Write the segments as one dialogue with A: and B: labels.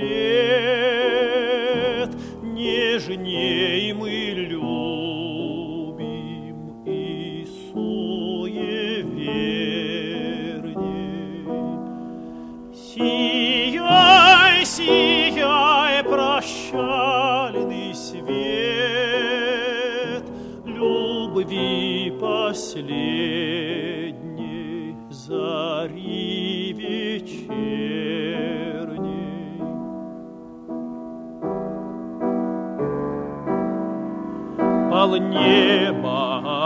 A: лет, нежней мы любим и суеверней. Сияй, сияй, прощальный свет любви последней зари вечерней. Полнеба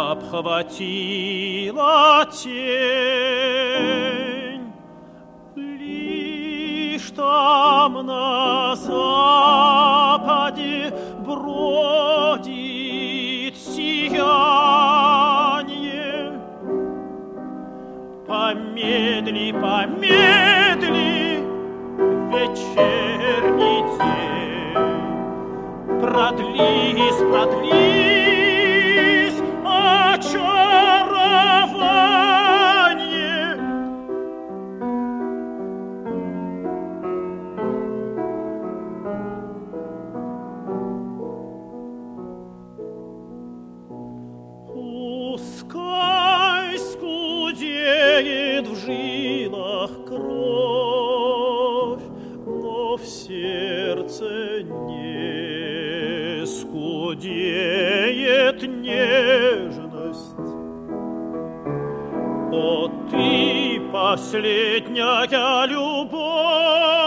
A: обхватила тень, лишь там на западе бродит сияние. Помедли, помедли, вечерний день, продлись, продлись очарование. Пускай скудеет в жилах кровь, но в сердце не скудеет нежность. О, ты последняя любовь,